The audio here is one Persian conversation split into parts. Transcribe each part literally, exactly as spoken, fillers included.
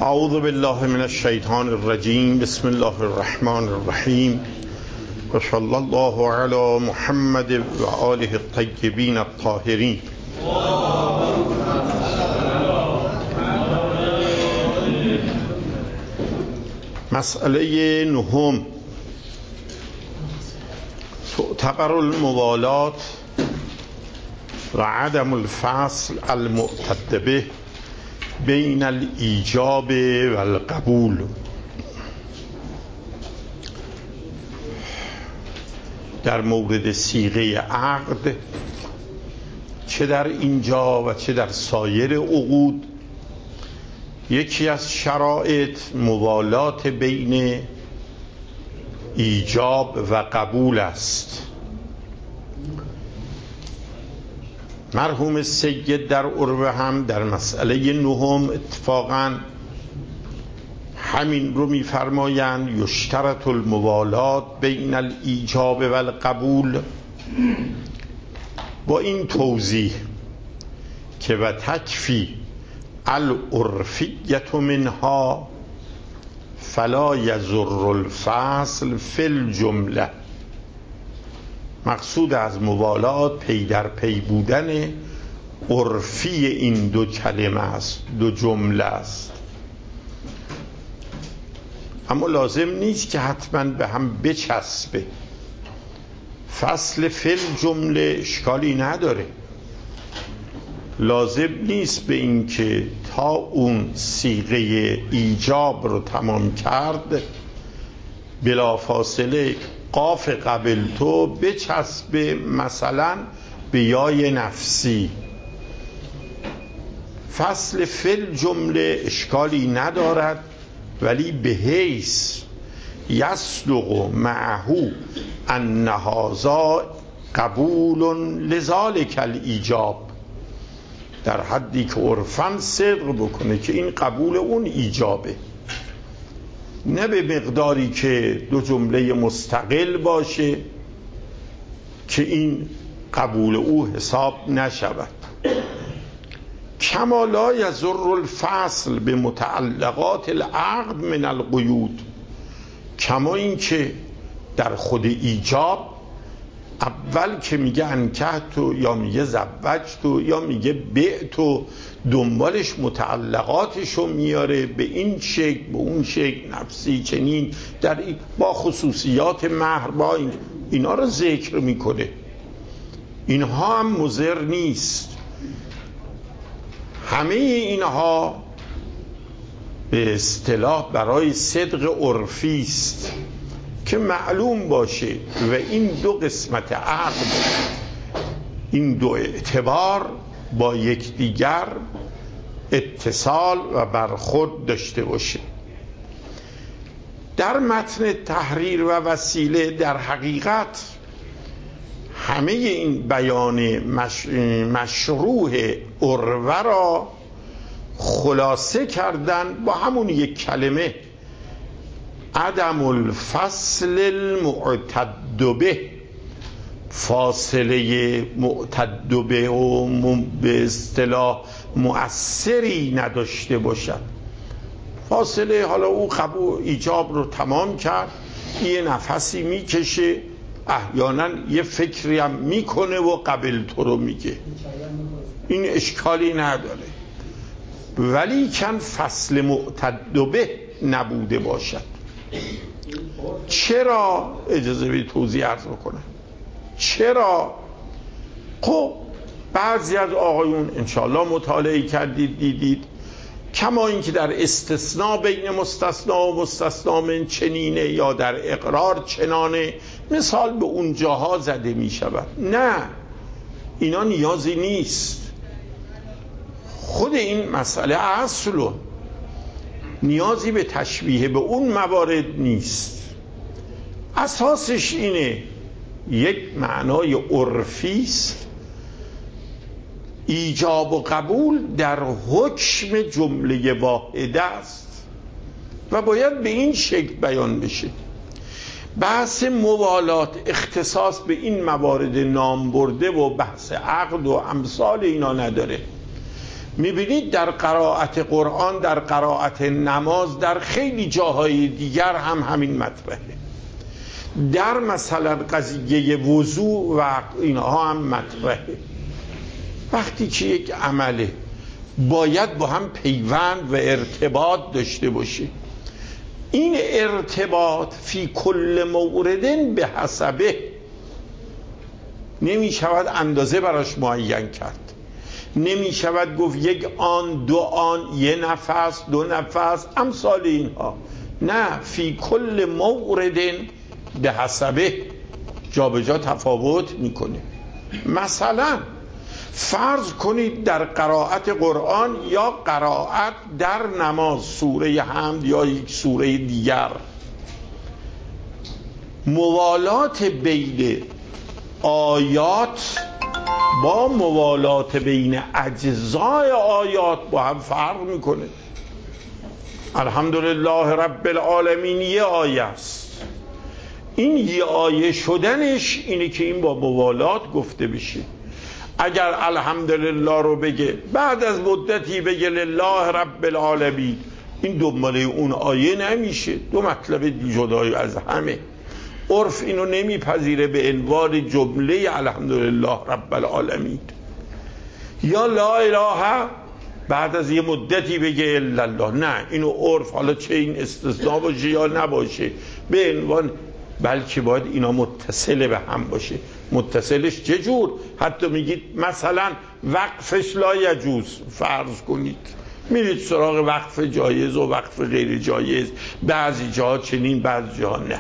اعوذ بالله من الشیطان الرجیم. بسم الله الرحمن الرحیم و صلی الله علی محمد و آله الطیبین الطاهرین. مسئله نهم: تعتبر الموالات و عدم الفصل المعتد به بین الایجاب و القبول. در مورد صیغه عقد، چه در اینجا و چه در سایر عقود، یکی از شرایط موالات بین ایجاب و قبول است. مرحوم سید در عروه هم در مسئله نهم اتفاقا همین رو می‌فرمایند: یشترط الموالات بین الایجاب و القبول، با این توضیح که و تکفی العرفیة منها فلا یضر الفصل فی الجمله. مقصود از موالات پی در پی بودن عرفی این دو کلمه است، دو جمله است، اما لازم نیست که حتما به هم بچسبه. فصل فی الجمله اشکالی نداره، لازم نیست به این که تا اون صیغه ایجاب رو تمام کرد بلافاصله قاف قبل تو بچسبه مثلا به یای نفسی. فصل فی الجمله اشکالی ندارد، ولی به حیث یصدق معه ان هذا قبول لذلک الایجاب، در حدی که عرفاً صدق بکنه که این قبول اون ایجابه، نه به مقداری که دو جمله مستقل باشه که این قبول او حساب نشود. کما لا یضر الفصل به متعلقات العقد من القیود، کما این که در خود ایجاب اول که میگه انکحتو یا میگه زوجتو یا میگه بعتو، دنبالش متعلقاتشو میاره به این شکل به اون شکل، نفسی چنین، در این با خصوصیات مهر، با این اینا رو ذکر میکنه. اینها هم مضر نیست، همه اینها به اصطلاح برای صدق عرفی است که معلوم باشه و این دو قسمت عقد، این دو اعتبار با یکدیگر اتصال و برخورد داشته باشه. در متن تحریر و وسیله در حقیقت همه این بیان مش... مشروح عروه را خلاصه کردن با همون یک کلمه: عدم الفصل المعتد به. فاصله معتد به و به اصطلاح مؤثری نداشته باشد. فاصله، حالا او قبول ایجاب رو تمام کرد، یه نفسی میکشه، احیانا یه فکری هم میکنه و قبل تو رو میگه، این اشکالی نداره، ولی کن فصل معتد به نبوده باشد. چرا؟ اجازه بدید توضیح عرض بکنم. چرا؟ خب بعضی از آقایون انشاءالله مطالعه کردید دیدید کما این که در استثناء بین مستثنا و مستثنا من چنینه یا در اقرار چنانه، مثال به اون جاها زده می شود. نه، اینا نیازی نیست. خود این مسئله اصلو نیازی به تشبیه به اون موارد نیست. اساسش اینه، یک معنای عرفی است. ایجاب و قبول در حکم جمله واحده است و باید به این شکل بیان بشه. بحث موالات اختصاص به این موارد نام برده و بحث عقد و امثال اینا نداره. میبینید در قرائت قرآن، در قرائت نماز، در خیلی جاهای دیگر هم همین مطرحه. در مثلا قضیه وضوء و اینها هم مطرحه. وقتی که یک عمله باید با هم پیوند و ارتباط داشته باشه، این ارتباط فی کل موردن به حسبه نمی شود اندازه براش معین کرد، نمی شود گفت یک آن، دو آن، یه نفس، دو نفس، امثال اینها. نه، فی کل موردن به حسبه جا به جا تفاوت میکنه. مثلا فرض کنید در قرائت قرآن یا قرائت در نماز، سوره حمد یا یک سوره دیگر، موالات بین آیات با موالات بین اجزای آیات با هم فرق میکنه. الحمدلله رب العالمین یه آیه است، این یه آیه شدنش اینه که این با موالات گفته بشه. اگر الحمدلله رو بگه بعد از مدتی بگه لله رب العالمین، این دنباله اون آیه نمیشه، دو مطلب جدای از همه. عرف اینو نمیپذیره به عنوان جمله الحمدلله رب العالمین. یا لا اله بعد از یه مدتی بگه الا الله، نه، اینو عرف، حالا چه این استثناء باشه یا نباشه، به عنوان، بلکه باید اینا متصل به هم باشه. متصلش چه جور؟ حتی میگید مثلا وقفش لا یجوز، فرض کنید میرید سراغ وقف جایز و وقف غیر جایز، بعضی جاها چنین بعضی جاها نه.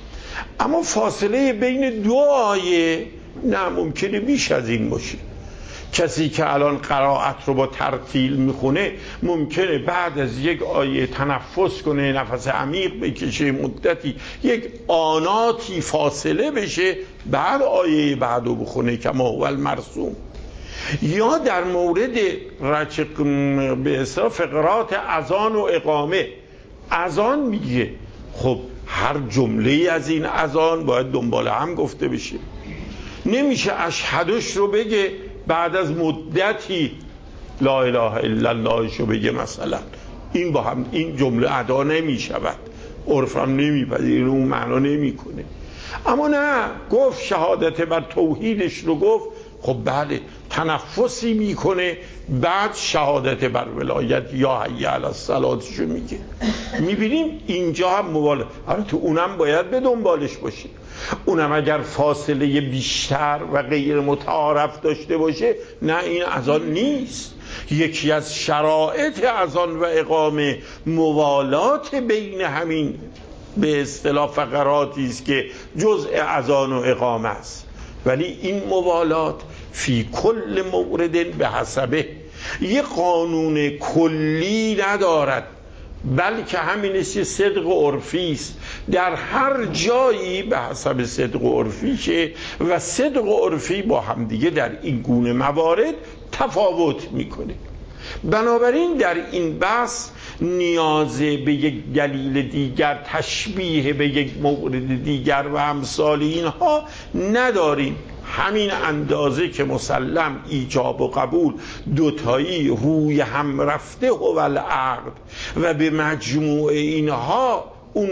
اما فاصله بین دو آیه نه، ممکنه بیش از این باشه. کسی که الان قرائت رو با ترتیل میخونه ممکنه بعد از یک آیه تنفس کنه، نفس عمیق بکشه، مدتی یک آناتی فاصله بشه، بعد آیه بعدو بخونه کما هو المرسوم. یا در مورد رچق به اصطلاح فقرات اذان و اقامه، اذان میگه، خب هر جمله از این اذان باید دنبال هم گفته بشه. نمیشه اشهدش رو بگه بعد از مدتی لا اله الا الله شو بگه مثلا، این با هم این جمله ادا نمی شود، عرف هم نمیپذیره، اون معنا نمیکنه. اما نه، گفت شهادت بر توحیدش رو گفت، خب بله تنفسی میکنه، بعد شهادت بر ولایت یا حی علی الصلات شو میگه. میبینیم اینجا هم موال، البته اونم باید به دنبالش باشی، اونم اگر فاصله بیشتر و غیر متعارف داشته باشه، نه این اذان نیست. یکی از شرایط اذان و اقامه موالات بین همین به اصطلاح فقراتی است که جزء اذان و اقامه است، ولی این موالات فی کل مورد به حسبه یک قانون کلی ندارد، بلکه همین است صدق عرفی است، در هر جایی به حسب صدق عرفی شه و صدق عرفی با همدیگه در این گونه موارد تفاوت میکنه. بنابراین در این بحث نیاز به یک دلیل دیگر، تشبیه به یک مورد دیگر و امثال اینها نداریم. همین اندازه که مسلم ایجاب و قبول دوتایی روی هم رفته و العقد و به مجموع اینها اون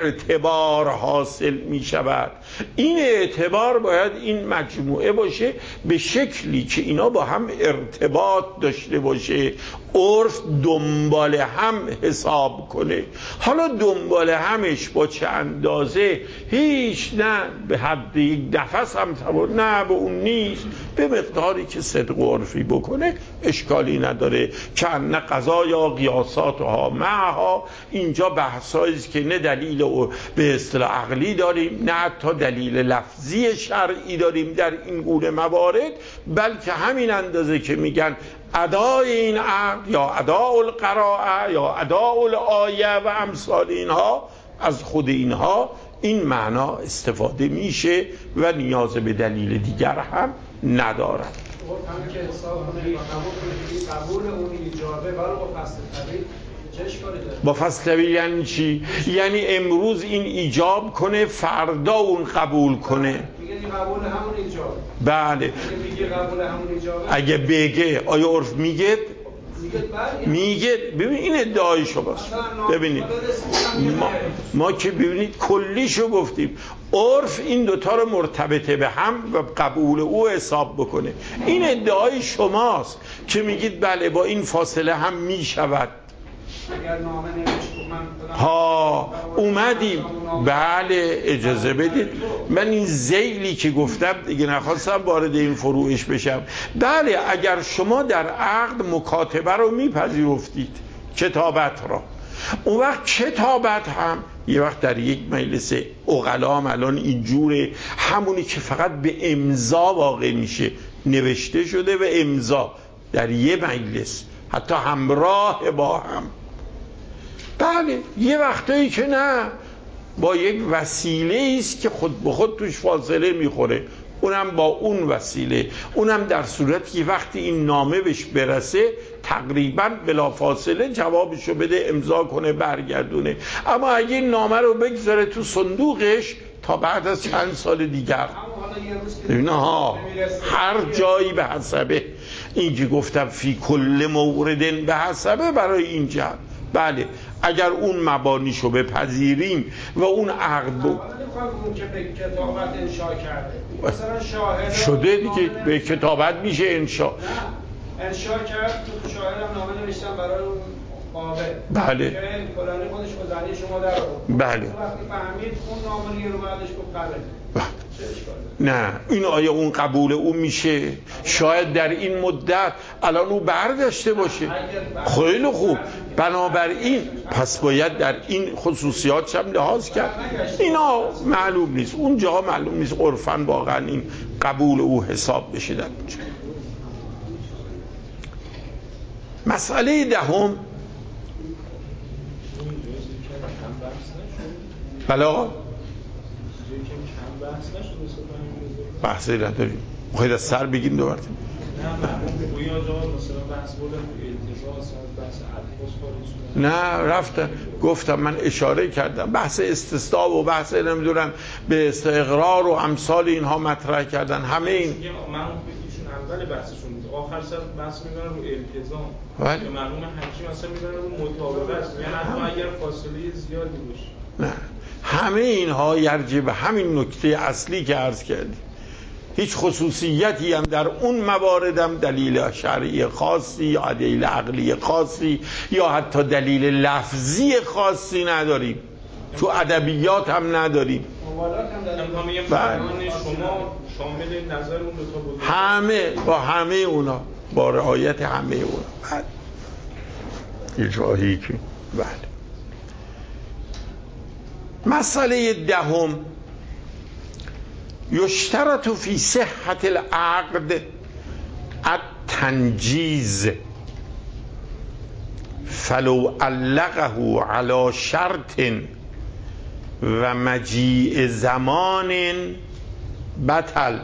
اعتبار حاصل می شود. این اعتبار باید این مجموعه باشه به شکلی که اینا با هم ارتباط داشته باشه، عرف دنبال هم حساب کنه. حالا دنبال همش با چه اندازه، هیچ، نه به حد یک نفس هم تبار، نه به اون نیست، به مقداری که صدق عرفی بکنه اشکالی نداره. که نه قضا یا قیاسات ها معها، اینجا بحثایی است که نه دلیل به اصطلاح عقلی داریم، نه حتی دلیل لفظی شرعی داریم در این گونه موارد، بلکه همین اندازه که میگن ادای این عقد یا اداء القراءه یا اداء الآیه و امثال اینها، از خود اینها این معنا استفاده میشه و نیاز به دلیل دیگر هم ندارد. همین که حساب کنید قبول اون ایجابه ولی با فصل طبیعی چه اشکالی داره؟ با فصل طبیعی یعنی چی؟ یعنی امروز این ایجاب کنه، فردا اون قبول کنه. میگه قبول همون ایجاب. بله. میگه قبول همون ایجاب. اگه بگه، آیا عرف میگه؟ میگه ببین این ادعای شماست. ببینید ما, ما که ببینید کلیشو گفتیم، عرف این دوتا رو مرتبطه به هم و قبول او حساب بکنه. این ادعای شماست که میگید بله با این فاصله هم میشود. ها اومدیم بله اجازه بدید من این ذیلی که گفتم دیگه نخواستم وارد این فروعش بشم. بله اگر شما در عقد مکاتبه رو میپذیرفتید، کتابت را، اون وقت کتابت هم یه وقت در یک مجلس عقلا هم الان اینجوره، همونی که فقط به امضا واقع میشه، نوشته شده به امضا در یه مجلس حتی همراه با هم. بله یه وقتایی که نه، با یک وسیله است که خود به خود توش فاصله میخوره، اونم با اون وسیله، اونم در صورتی که وقتی این نامه بهش برسه تقریبا بلا فاصله جوابشو بده، امضا کنه، برگردونه. اما اگه این نامه رو بگذاره تو صندوقش تا بعد از چند سال دیگر، نه ها هر جایی به حسبه، اینجا گفتم فی کل مورد به حسبه برای این جهت. بله اگر اون مبانیشو بپذیریم و اون عقد بود که به کتابت انشا کرده مثلا شاهد شده دیگه به کتابت میشه انشا، نه انشا کرد تو شاهدم نامه نوشتم برای اون قابل، بله که فلانی خودش با زنی شما در آورد، بله وقتی فهمید اون نامه رو بعدش گفت قبل. نه این آیا اون قبول اون میشه؟ شاید در این مدت الان او برداشته باشه. خیلی خوب، بنابراین پس باید در این خصوصیات هم لحاظ کرد. اینا معلوم نیست، اون جاها معلوم نیست عرفاً واقعا این قبول او حساب بشه. در اونجا مسئله دهم بلا بحثی نداریم، خواهید از سر بگیم دو برتیم. نه رفتن گفتم من اشاره کردم بحث استثناء و بحث نمیدونم به استقرار و امثال اینها مطرح کردن. همه این من اول بحثشون آخر سر بحث می‌برن رو التزام که مرحوم حکیم اصلا می‌برن رو مطابقت، یعنی حتی اگر فاصله زیادی باشه. نه همه اینها یرجع به همین نکته اصلی که عرض کردیم. هیچ خصوصیتی هم در اون مواردم دلیل شرعی خاصی یا دلیل عقلی خاصی یا حتی دلیل لفظی خاصی نداریم، تو ادبیات هم نداریم. شما شامل نظر اون دو تا بود، همه با همه اونا، با رعایت همه اونا. بله اجراهی که بله. مسئله دهم یشترط فی صحت العقد التنجیز فلو علقه علی شرط و مجیء زمان بطل.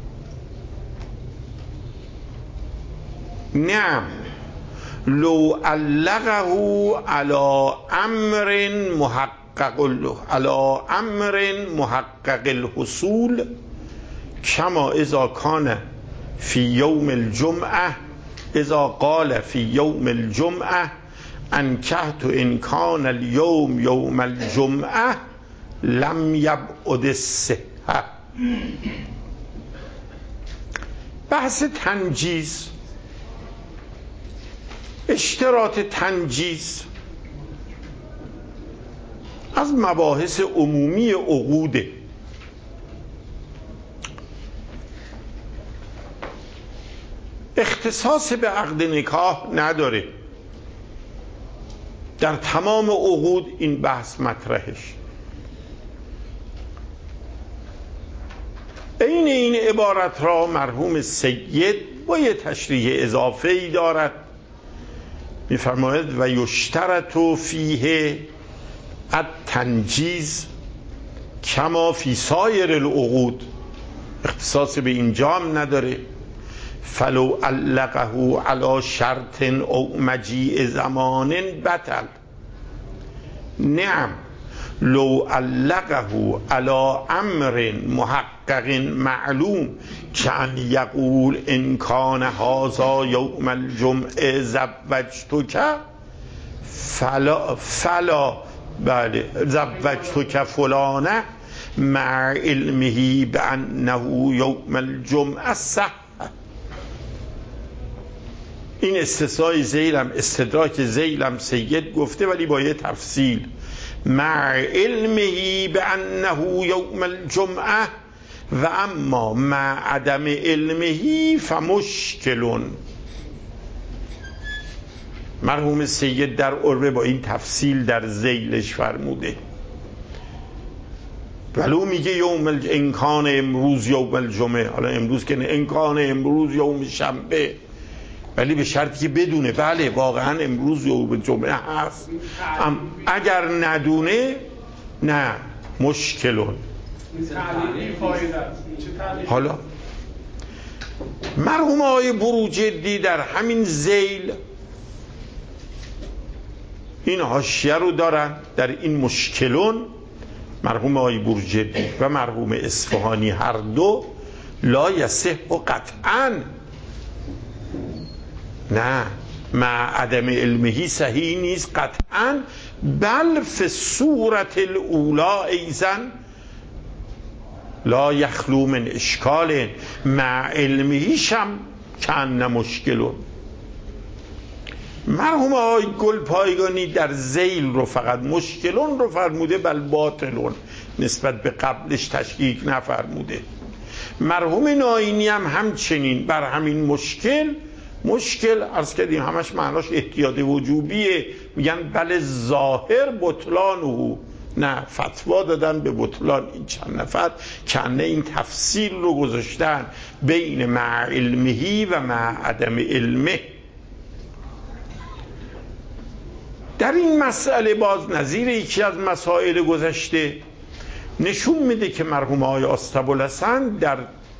نعم لو علقه علی امر محقق له علی امر محقق الحصول کما اذا کان فی یوم الجمعه اذا قال فی یوم الجمعه انکحت ان کان اليوم یوم الجمعه لم یبعد الصحه. بحث تنجیز، اشتراط تنجیز از مباحث عمومی عقوده. اختصاص به عقد نکاح نداره، در تمام عقود این بحث مطرحش. این این عبارت را مرحوم سید با یه تشریح اضافه‌ای دارد، می‌فرماید و یشترط فیه التنجیز کما فی سایر العقود. اختصاص به اینجا هم نداره. فلو علقه علی شرط او مجیء زمان بطل. نعم لو علقه علی امر محقق معلوم کان یقول ان کان هذا یوم الجمعه زوجتک فلا فلا بله زوجتک فلانه مع علمه بانه یوم الجمعه صح. این استثنای ذیلم استدراک ذیلم سید گفته ولی با یه تفصیل، مع علمه بانه یوم الجمعه و اما مع عدم علمه فمشکلون. مرحوم سید در عربه با این تفصیل در ذیلش فرموده، ولو میگه یوم الج... انکان امروز یوم الجمعه، حالا امروز که نه، انکان امروز یوم شنبه، ولی به شرطی که بدونه بله واقعا امروز یوم جمعه هست. ام اگر ندونه نه مشکلون. حالا مرحوم آقای بروجردی در همین ذیل این حاشیه رو دارن در این مشکلون، مرحوم آقای بروجردی و مرحوم اصفهانی هر دو، لا یصح قطعا، نه مع عدم علمه صحیح نیست قطعا، بل فی صورت الاولا ایزن لا یخلو من اشکال، مع علمه شم کان مشکلون. مرحوم آقای گلپایگانی در ذیل رو فقط مشکلون رو فرموده، بل باطلون، نسبت به قبلش تشکیک نفرموده. مرحوم ناینی هم همچنین بر همین مشکل، مشکل عرض کردیم همش معناش احتیاط وجوبیه، میگن بله ظاهر بطلانه، نه فتوا دادن به بطلان این چند نفر، کنه این تفصیل رو گذاشتن بین مع علمه و مع عدم علمه. در این مسئله باز نظیر یکی از مسائل گذشته نشون میده که مرحوم آقای آستبوالحسن در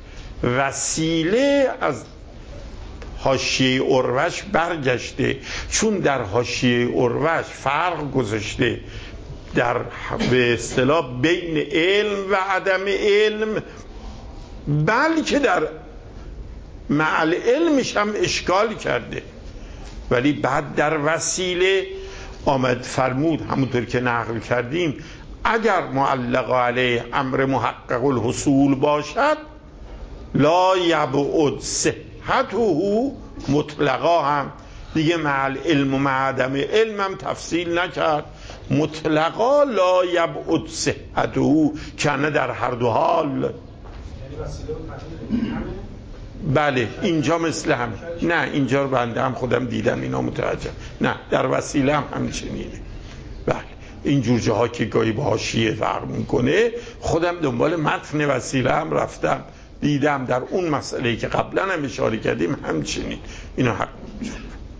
وسیله از حاشیه اروش برگشته، چون در حاشیه اروش فرق گذاشته در به اصطلاح بین علم و عدم علم، بلکه در مع علمش هم اشکال کرده، ولی بعد در وسیله آمد فرمود همونطور که نقل کردیم اگر معلق علیه امر محقق الحصول باشد لا یبعد صحته مطلقا، هم دیگه مع علم و مع عدم علم هم تفصیل نکرد، مطلقا لا یبعد صحته، کنه در هر دو حال. بله اینجا مثل هم، نه اینجا بنده هم خودم دیدم اینا متوجه، نه در وسیله هم همچنینه. بله اینجور جاها که گاهی با حاشیه فرق میکنه، خودم دنبال متن وسیله هم رفتم دیدم در اون مسئله که قبلا هم اشاره کردیم همچنین اینا حق می‌کنه.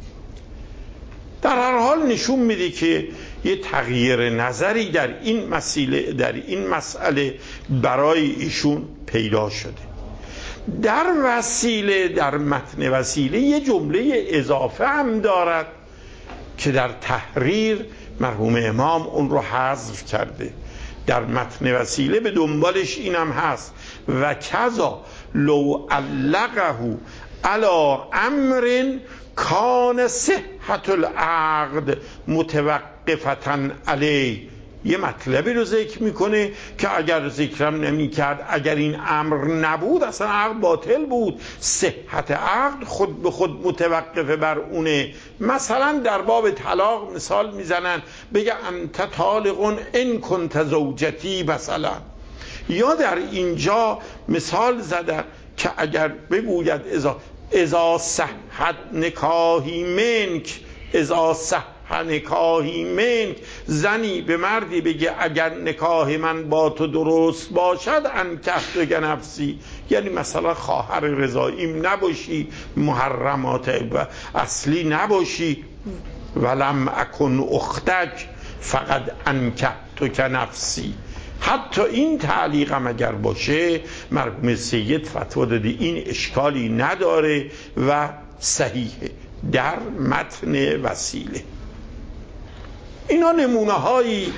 در هر حال نشون میده که یه تغییر نظری در این مسئله در این مسئله برای ایشون پیدا شده. در وسیله در متن وسیله یه جمله اضافه هم دارد که در تحریر مرحوم امام اون رو حذف کرده. در متن وسیله به دنبالش اینم هست و کذا لو علقه علی امر کان صحت العقد متوقفتا علیه، یه مطلبی رو ذکر میکنه که اگر ذکرم نمی کرد، اگر این امر نبود اصلا عقد باطل بود، صحت عقد خود به خود متوقف بر اونه. مثلا در باب طلاق مثال میزنن بگه انت طالق ان کنت زوجتی مثلا، یا در اینجا مثال زدن که اگر بگوید اذا اذا صحت نکاحی منک، اذا صح نکاحی منک، زنی به مردی بگه اگر نکاح من با تو درست باشد انکحتک نفسی، یعنی مثلا خواهر رضاییم نباشی، محرمات اصلی نباشی، ولم اکن اختک فقط انکحتک نفسی. حتی این تعلیق هم اگر باشه مرحوم سید فتوا داده این اشکالی نداره و صحیحه در متن وسیله. اینا نمونه هایی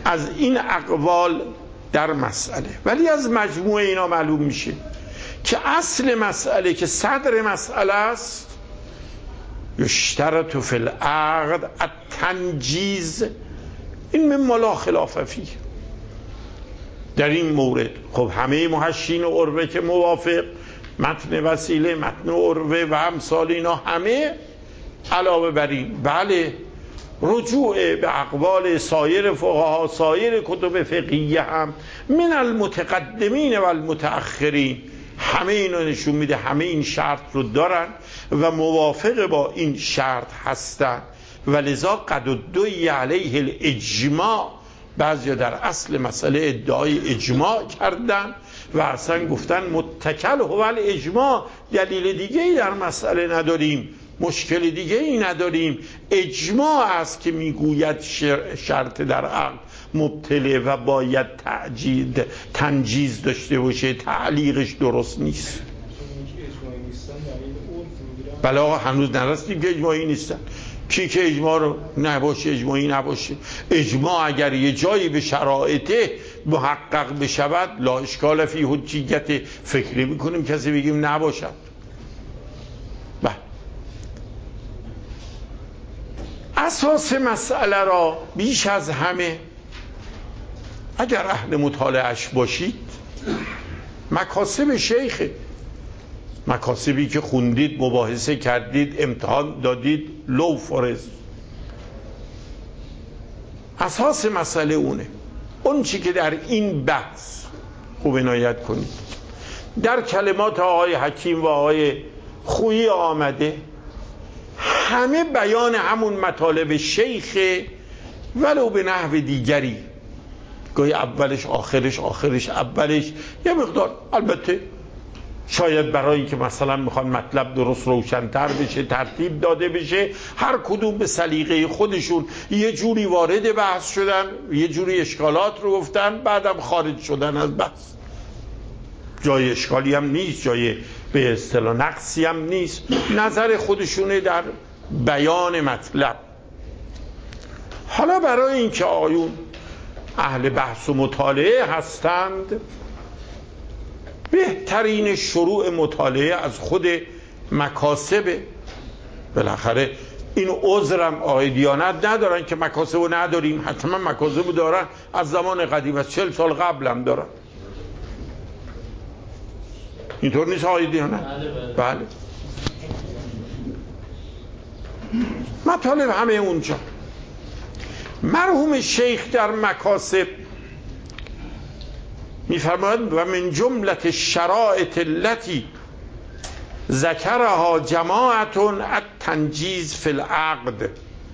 از این اقوال در مسئله. ولی از مجموع اینا معلوم میشه که اصل مسئله که صدر مسئله است، یشترط فی العقد التنجیز، این مما لا خلاف فیه. در این مورد خب همه محشین و عروه که موافق، متن وسیله، متن عروه و امثال اینا همه علاوه بر این بله رجوع به اقوال سایر فقها، سایر کتب فقهیه هم من المتقدمین و المتأخرین، همه اینو نشون میده همه این شرط رو دارن و موافق با این شرط هستن و لذا قد ادعی علیه الاجماع. بعضیا در اصل مسئله ادعای اجماع کردن و اصلا گفتن متکل هو الاجماع، دلیل دیگه ای در مسئله نداریم، مشکل دیگه ای نداریم، اجماع است که میگوید شرط در عقد مبتله و باید تعجید تنجیز داشته باشه، تعلیقش درست نیست. بله آقا هنوز نرسیدیم که اجماعی نیستن. کی که اجماع رو نباشه اجماعی نباشه، اجماع اگر یه جایی به شرایط محقق بشود لا اشکال فی حجیت، فکری میکنیم کسی بگیم نباشد. بله اساس مسئله را بیش از همه اگر اهل مطالعهش باشید مکاسب شیخه، مکاسبی که خوندید، مباحثه کردید، امتحان دادید، لو فرض، اساس مسئله اونه. اون چی که در این بحث خوب عنایت کنید در کلمات آقای حکیم و آقای خویی آمده، همه بیان همون مطالب شیخ ولو به نحو دیگری، گاهی اولش آخرش آخرش اولش یه مقدار، البته شاید برای که مثلا میخوان مطلب درست روشن‌تر بشه ترتیب داده بشه، هر کدوم به سلیقه خودشون یه جوری وارد بحث شدن، یه جوری اشکالات رو گفتن، بعدم خارج شدن از بحث. جای اشکالی هم نیست، جای به اصطلاح نقصی هم نیست، نظر خودشونه در بیان مطلب. حالا برای اینکه آقایون اهل بحث و مطالعه هستند، بهترین شروع مطالعه از خود مکاسبه. بالاخره این عذرم آقای دیانت ندارن که مکاسبو نداریم، حتما مکاسبو دارن، از زمان قدیم، از چهل سال قبل هم دارن. اینطور نیست آقای دیانت؟ بله مطالب همه اونجا. مرحوم شیخ در مکاسب میفرماید و من جملت الشرائط التي ذکرها جماعت التنجیز فی العقد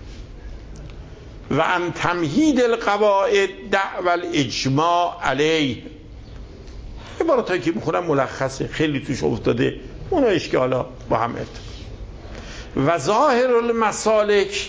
و ان تمهید القواعد دعوى الاجماع علیه. عبارتایی که میخونم ملخصه، خیلی توش افتاده، اون اشکالا با هم ات. و ظاهر المسالک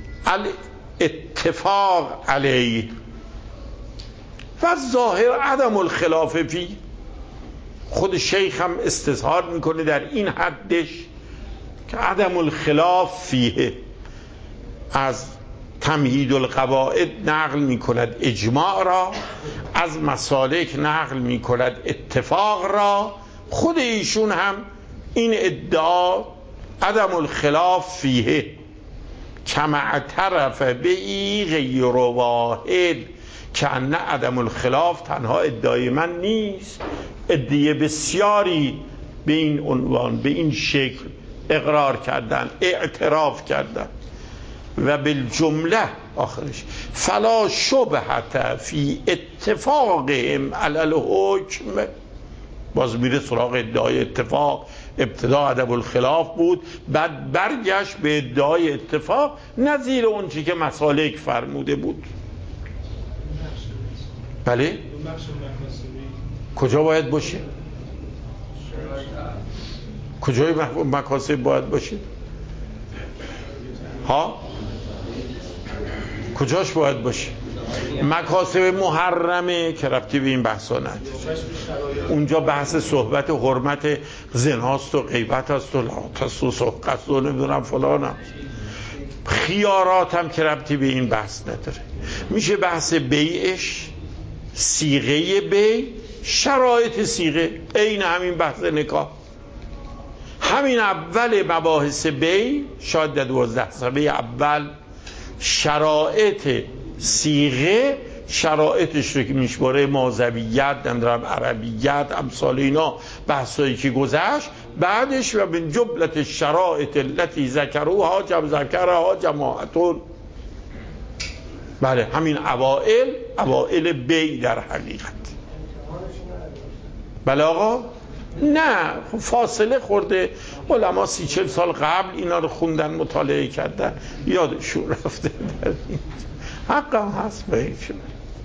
الاتفاق علیه و ظاهر عدم الخلاف فی. خود شیخ هم استظهار میکنه در این حدش که عدم الخلاف فیه، از تمهید القواعد نقل میکند اجماع را، از مسالک نقل میکند اتفاق را. خود ایشون هم این ادعا عدم الخلاف فیه کما اعترف به غیر واحد، که نه عدم الخلاف تنها ادعای من نیست، ادعای بسیاری به این عنوان به این شکل اقرار کردن، اعتراف کردن. و بالجمله آخرش فلا شبهة فی اتفاقهم علی الحکم، باز میره سراغ ادعای اتفاق. ابتدا عدم الخلاف بود، بعد برگشت به ادعای اتفاق نظیر اون چی که مسالک فرموده بود. بله کجا باید باشه؟ کجای مکاسب باید باشه؟ ها کجاش باید باشه؟ مکاسب محرمه که ربطی به این بحثا نداره. اونجا بحث صحبت و حرمت زناست و غیبت است و لعات است و سحقت و نمیدونم فلان است. خیارات هم که ربطی به این بحث نداره. میشه بحث بیعش، صیغه بیع، شرایط صیغه، عین همین بحث نکاح. همین اول مباحث بیع، شاید در دوازده صفحه اول شرایط صیغه، شرایطش رو که میشماره مازویت، نمیدونم عربیت، امثال اینا بحثایی که گذشت. بعدش و من جملت شرایط التي ذکروها جمع ذکرها جماعتون. بله همین اوائل، اوائل بیع در حقیقت. بله آقا؟ نه فاصله خورده، علما سی چل سال قبل اینا رو خوندن، مطالعه کردن، یادشون رفته. در این حقم هست به این شما.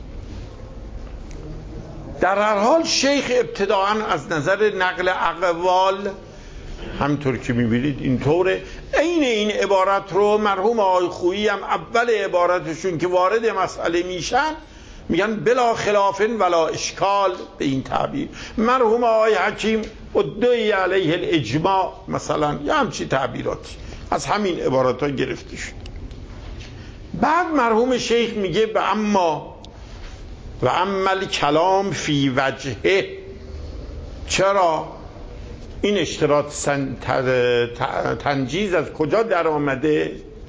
در هر حال شیخ ابتداعا از نظر نقل اقوال همینطور که میبینید اینطوره. عین این عبارت رو مرحوم آقای خویی هم اول عبارتشون که وارد مسئله میشن میگن بلا خلافن ولا اشکال، به این تعبیر. مرحوم آقای حکیم ادعی علیه الاجماع مثلا، یا همچی تعبیراتی از همین عبارات ها گرفته شد. بعد مرحوم شیخ میگه و اما و عمل کلام فی وجهه. چرا این اشتراط تنجیز از کجا در آمده؟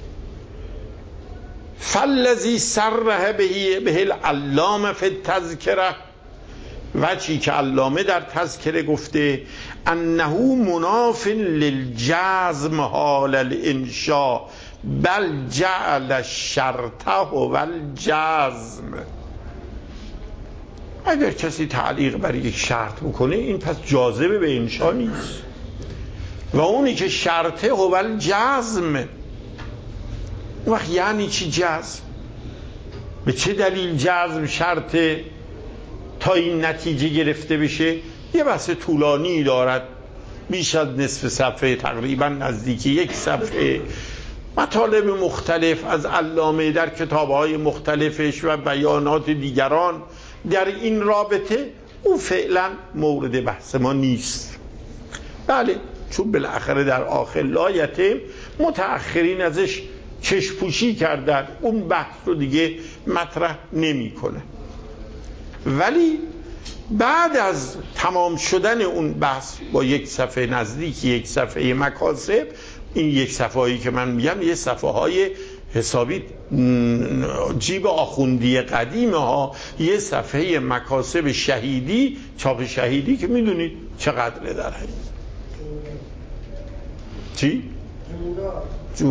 فالذی صرح به به العلامه فی التذکره، وجهی که علامه در تذکره گفته انه مناف للجزم حال الانشاء بل جعل شرطه و الجزم. اگر کسی تعلیق بر یک شرط بکنه این پس جاذبه به انشاء نیست، و اونی که شرطه هو الجزم. وقت یعنی چی جزم؟ به چه دلیل جزم شرطه تا این نتیجه گرفته بشه؟ یه بحث طولانی دارد، بیش از نصف صفحه، تقریبا نزدیک یک صفحه، مطالب مختلف از علامه در کتاب‌های مختلفش و بیانات دیگران در این رابطه. او فعلا مورد بحث ما نیست. بله چون بالاخره در آخر لایته متأخرین ازش چشپوشی کردن، اون بحث رو دیگه مطرح نمی کنه. ولی بعد از تمام شدن اون بحث با یک صفحه نزدیک یک صفحه مکاسب، این یک صفحه هایی که من میگم یه صفحه های حسابی جیب آخوندی قدیمه ها، یه صفحه مکاسب شهیدی، چاپ شهیدی که میدونید چقدره در حقیقت. چی؟ جو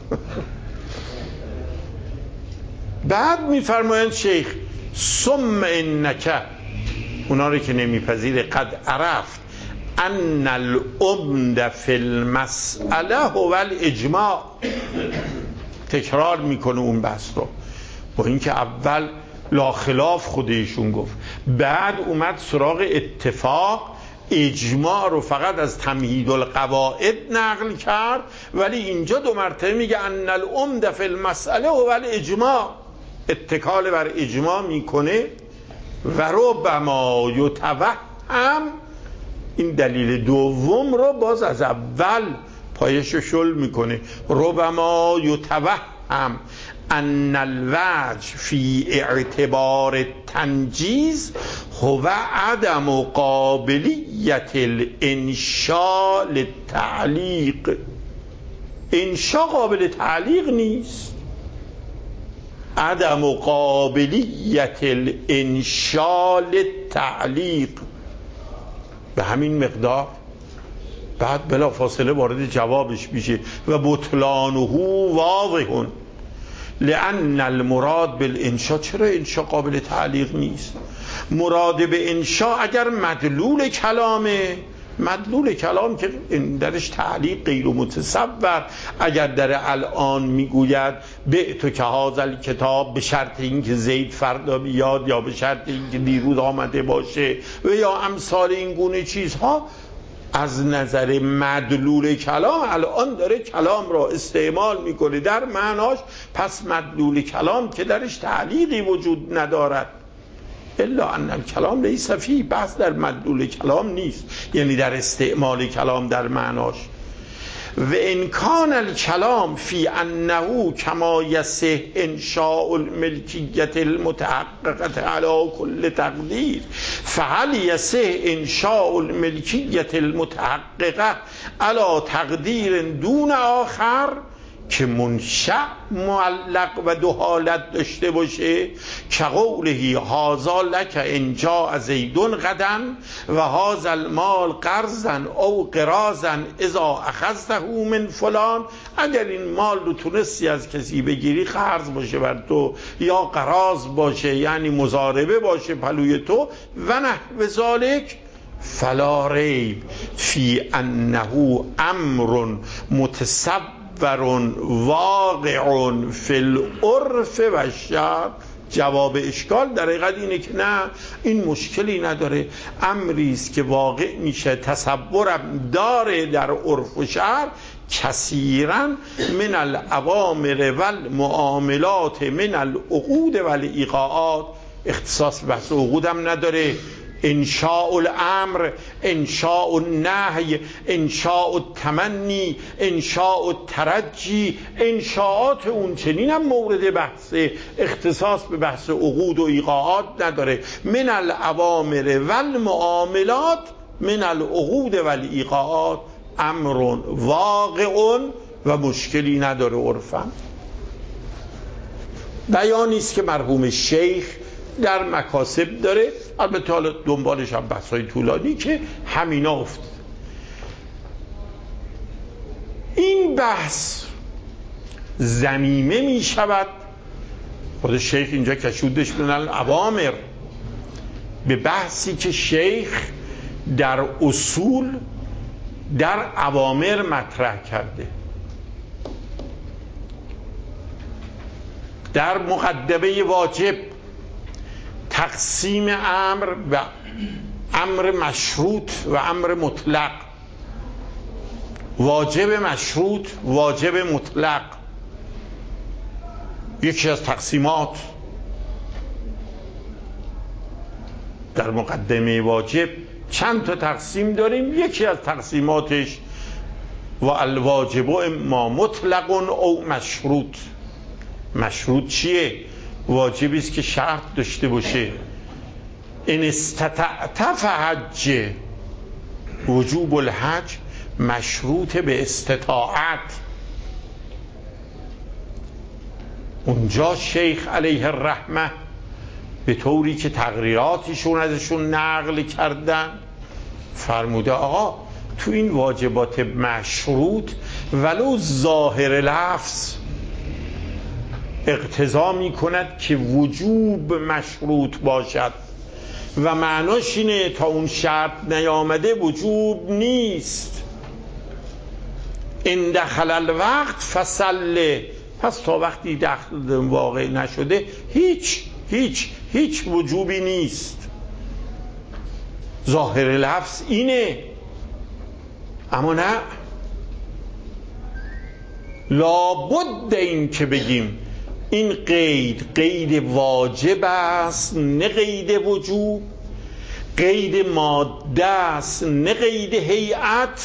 بعد میفرمایند شیخ ثم انک، اونا رو که نمیپذیره، قد عرفت ان العمد فی المسئله هو الاجماع. تکرار میکنه اون بحث رو، با اینکه اول لا خلاف خودشون گفت، بعد اومد سراغ اتفاق، اجماع رو فقط از تمهید القواعد نقل کرد، ولی اینجا دو مرتبه میگه ان العمد فی المسئله هو الاجماع، اتکال بر اجماع میکنه. و ربما یتوهم، این دلیل دوم رو باز از اول پایش شل میکنه، ربما یتوهم ان الوجه فی اعتبار تنجیز هو عدم قابلیت الانشاء للتعلیق. انشاء قابل تعلیق نیست، عدم قابلیت الانشاء للتعلیق. به همین مقدار بعد بلا فاصله وارد جوابش میشه و بطلانه واضح لان المراد بالانشاء. چرا انشاء قابل تعلیق نیست؟ مراد به انشاء اگر مدلول کلامه، مدلول کلام که درش تعلیق غیر متصور، اگر در الان میگوید بعت که هذا کتاب به شرط اینکه زید فردا بیاد، یا به شرط اینکه دیروز آمده باشه، و یا امثال این گونه چیزها، از نظر مدلول کلام الان داره کلام را استعمال میکنه در معناش، پس مدلول کلام که درش تعلیقی وجود ندارد. الا ان الکلام لیس فیه، بحث در مدلول کلام نیست، یعنی در استعمال کلام در معناش. و انکان الکلام فی انه کما یصح انشاء الملکیت المتحققه علی کل تقدیر، فهل یصح انشاء الملکیت المتحققه علی تقدیر دون آخر که منشأ معلق و دو حالت داشته باشه، که قوله هذا لک ان جاء زید غدا و هذا المال قرضا او قراضا اذا اخذته من فلان، اگر این مال رو تونستی از کسی بگیری قرض باشه بر تو یا قراض باشه یعنی مضاربه باشه پلوی تو و نحو ذالک، فلا ریب فی انه امر متصب واقع فی العرف و الشرع. جواب اشکال در حقیقت اینه که نه، این مشکلی نداره، امری است که واقع میشه، تصورم داره در عرف و شرع، کثیرا من الاوامر و المعاملات من العقود و الایقاعات. اختصاص بحث عقود هم نداره، انشاء الامر، انشاء النهی، انشاء التمنی، انشاء الترجی، انشاءات اون چنین هم مورد بحث، اختصاص به بحث عقود و ایقاعات نداره. من الاوامر و المعاملات من العقود و الایقاعات امر واقع و مشکلی نداره عرفا. بیانی است که مرحوم شیخ در مکاسب داره، البته حالا دنبالش هم بحثای طولانی که همینا افتاد. این بحث ضمیمه می شود، خود شیخ اینجا کشودش من الاوامر، به بحثی که شیخ در اصول در اوامر مطرح کرده. در مقدمه واجب تقسیم امر و امر مشروط و امر مطلق، واجب مشروط، واجب مطلق، یکی از تقسیمات در مقدمه واجب چند تا تقسیم داریم، یکی از تقسیماتش و الواجب اما مطلق او مشروط. مشروط چیه؟ واجبی است که شرط داشته باشه. ان استطعت فحج، وجوب الحج مشروط به استطاعت. اونجا شیخ علیه الرحمه به طوری که تقریراتشون ازشون نقل کردن فرموده آقا تو این واجبات مشروط ولو ظاهر لفظ اقتضا می کند که وجوب مشروط باشد و معناش اینه تا اون شرط نیامده وجوب نیست. ان دخل الوقت فصله، پس تا وقتی دخل واقع نشده هیچ هیچ هیچ وجوبی نیست. ظاهر لفظ اینه، اما نه، لابد این که بگیم این قید قید واجب است نه قید وجوب، قید ماده است نه قید هیئت.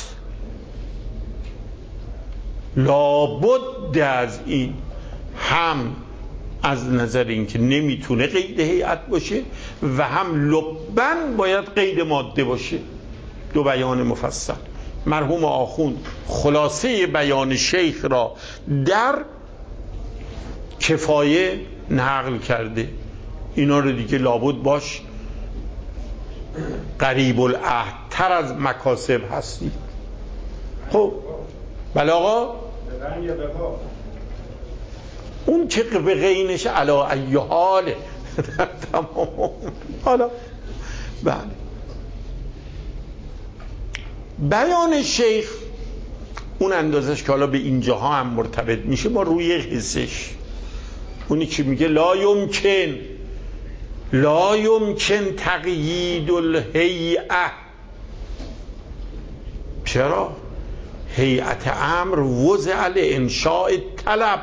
لابد از این، هم از نظر اینکه نمیتونه قید هیئت باشه و هم لبن باید قید ماده باشه. دو بیان مفصل مرحوم آخوند خلاصه بیان شیخ را در کفایه نقل کرده. اینا رو دیگه لابد باش قریب العهد تر از مکاسب هستی. خب بله آقا، اون که به غینش علا ای حاله تمام. حالا بله بیان شیخ اون اندازش که حالا به اینجاها هم مرتبط میشه با روی حسش، اونی که میگه لا یمکن لا یمکن تقیید الهیئه. چرا؟ هیئت امر وضع لانشاء طلب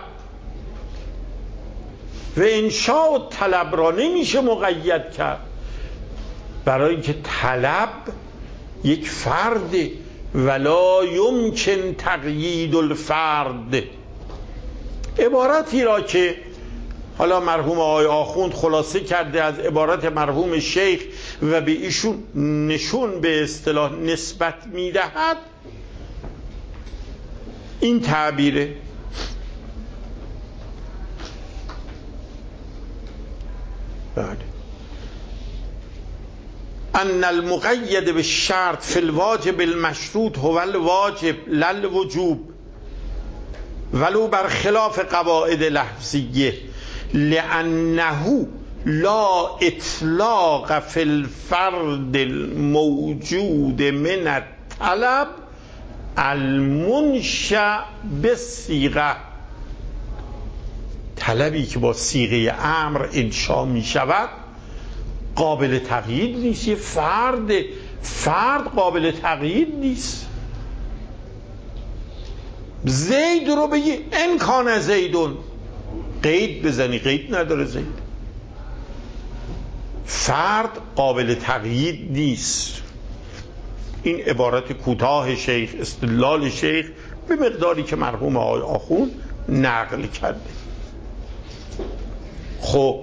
و انشاء طلب را نمیشه مقید کرد، برای اینکه طلب یک فرد ولا یمکن تقیید الفرد. عبارتی را که حالا مرحوم آقای آخوند خلاصه کرده از عبارت مرحوم شیخ و به ایشون نشون به اصطلاح نسبت میدهد، این تعبیره: بله ان المقید بالشرط فی الواجب المشروط هو الواجب لا الوجوب ولو بر خلاف قواعد لفظیه لانه لا اطلاق فی الفرد الموجود من الطلب المنشأ بالصیغه. طلبی که با صیغه امر انشا می شود قابل تقیید نیست. یه فرد فرد قابل تقیید نیست. زید رو بگی امکان زیدون، قید بزنی قید نداره زید. فرد قابل تقیید نیست. این عبارت کوتاه شیخ، استدلال شیخ به مقداری که مرحوم آقای آخوند نقل کرده. خب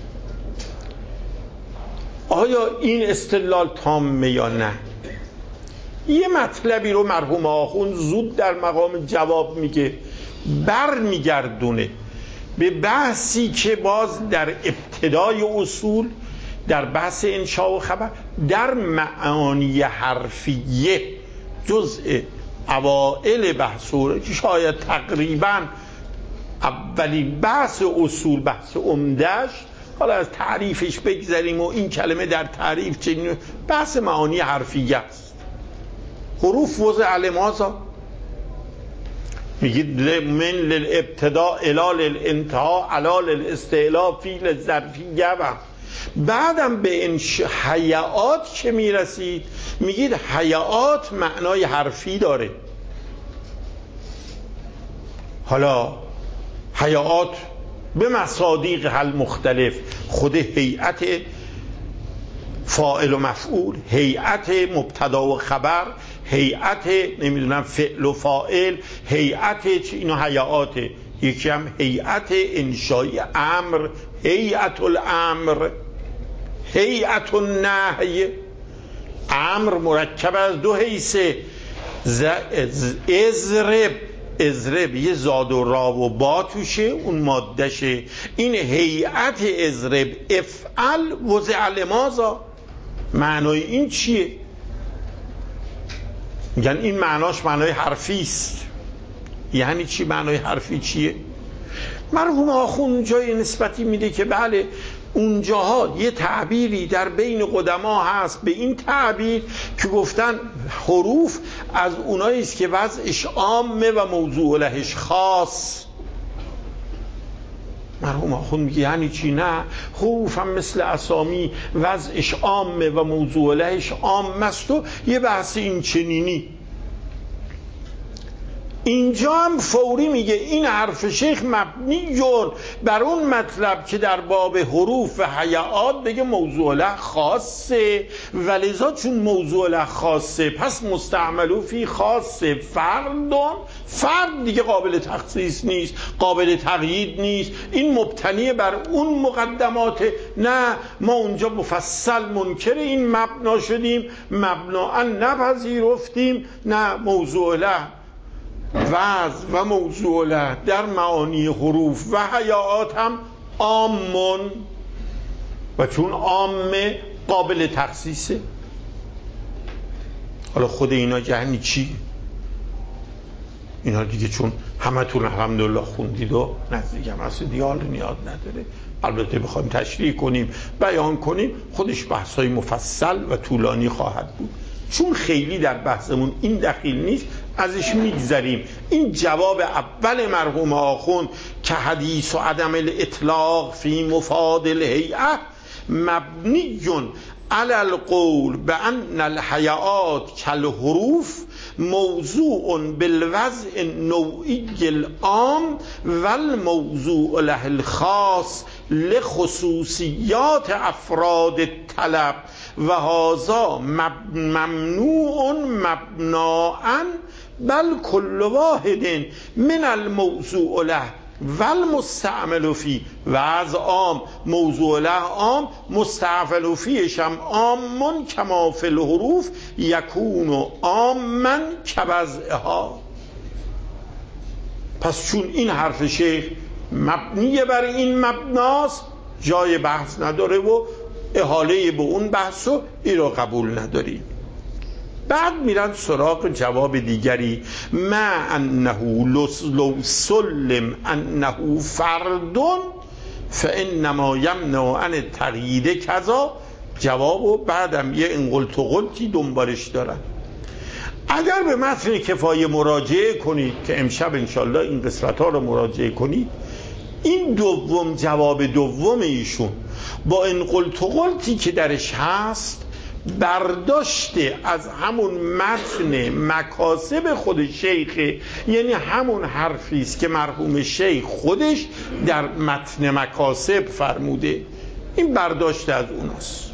آیا این استدلال تامه یا نه؟ یه مطلبی رو مرحوم آخوند زود در مقام جواب میگه، بر میگردونه به بحثی که باز در ابتدای اصول در بحث انشاء و خبر در معانی حرفیه جزء اوائل بحث و شاید تقریبا اولین بحث اصول، بحث عمده‌اش، حالا از تعریفش بگذاریم و این کلمه در تعریف چنین، بحث معانی حرفیه است. حروف وضع لماذا میگید من للابتداء الی للانتهاء علی للاستعلاء فی للظرفیه. و بعدم به این حیات که میرسید میگید حیات معنای حرفی داره. حالا حیات به مصادیق حل مختلف، خود هیئت فاعل و مفعول، هیئت مبتدا و خبر، هیئت نمیدونم فعل و فاعل، هیئت چه، اینو حیاته. یکی هم هیئت انشایی امر، هیئت الامر، هیئت النهی. امر مرکب از دو حیثه، ازرب ازرب یه زاد و را و با توشه، اون مادهشه. این هیئت ازرب افعل وضع لماذا، معنای این چیه؟ میگن این معناش معنای حرفی است. یعنی چی معنای حرفی چیه؟ مرحوم آخوند جای نسبتی میده که بله اونجاها یه تعبیری در بین قدما هست به این تعبیر که گفتن حروف از اونایی است که وضعش عامه و موضوع لهش خاص. مرحوم آخوند میگه یعنی چی؟ نه، حروف هم مثل اسامی وضعش عامه و موضوع لهش عام است و یه بحث این چنینی. اینجا هم فوری میگه این حرف شیخ مبنی جون بر اون مطلب که در باب حروف و حیات بگه موضوع له خاصه، ولذا چون موضوع له خاصه پس مستعملو فی خاصه فردون، فرد دیگه قابل تخصیص نیست، قابل تقیید نیست. این مبتنی بر اون مقدمات. نه، ما اونجا مفصل منکر این مبنا شدیم، مبناً نپذیرفتیم. نه، موضوع له وضع و موضوع له در معانی حروف و حیات هم عامون و چون عامه قابل تخصیصه. حالا خود اینا یعنی چی؟ اینا دیگه چون همتون الحمدلله خوندید و نزدیکم هست دیگه حال نیاز نداره. البته بخوایم تشریح کنیم بیان کنیم خودش بحثای مفصل و طولانی خواهد بود. چون خیلی در بحثمون این دخیل نیست ازش میگذریم. این جواب اول مرحوم آخوند که حدیث و عدم الاطلاق فی مفاد الهیئه مبنی علی القول بان الحیات کالحروف موضوع بالوضع نوعی العام والموضوع له الخاص لخصوصیات افراد طلب و هذا ممنوع مبناء بل کل واحد من الموضوع له و المستعمل فی و از عام موضوع له عام مستعمل فیش هم عامن کما فی الحروف یکون عامن کوضعها. پس چون این حرف شیخ مبنی بر این مبناست جای بحث نداره و احاله به اون بحث و این رو قبول نداریم. بعد میرن سراغ جواب دیگری، ما انه لو سلم انه فردون فانما یمنع عن تقیید کذا. جواب و بعدم یه انقلت و قلتی دنبالش دارن. اگر به متن کفایه مراجعه کنید که امشب انشالله این قسمت ها رو مراجعه کنید، این دوم جواب دوم ایشون با انقلت و قلتی که درش هست برداشته از همون متن مکاسب خود شیخ، یعنی همون حرفی است که مرحوم شیخ خودش در متن مکاسب فرموده، این برداشته از اوناست.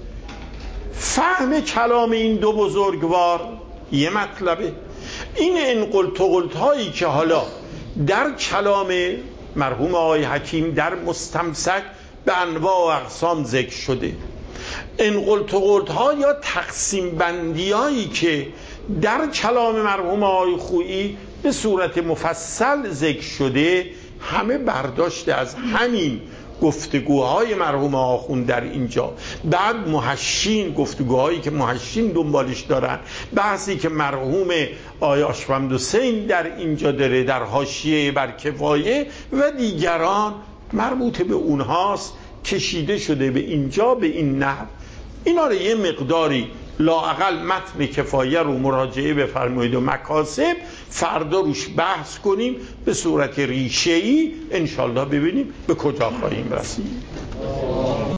فهم کلام این دو بزرگوار یه مطلبه. این انقلت و قلت هایی که حالا در کلام مرحوم آقای حکیم در مستمسک به انواع و اقسام ذکر شده، انقلت و قلت ها یا تقسیم بندی هایی که در کلام مرحوم آقای خویی به صورت مفصل ذکر شده، همه برداشته از همین گفتگوهای مرحوم آخوند در اینجا. بعد محشین، گفتگوهایی که محشین دنبالش دارن، بحثی که مرحوم آقای آشفمد حسین در اینجا داره در حاشیه بر کفایه و دیگران، مربوط به اونهاست، کشیده شده به اینجا به این نحو. اینا رو یه مقداری لااقل متن کفایه رو مراجعه بفرمایید و مکاسب فردا روش بحث کنیم به صورت ریشه‌ای، انشالله ببینیم به کجا خواهیم رسید.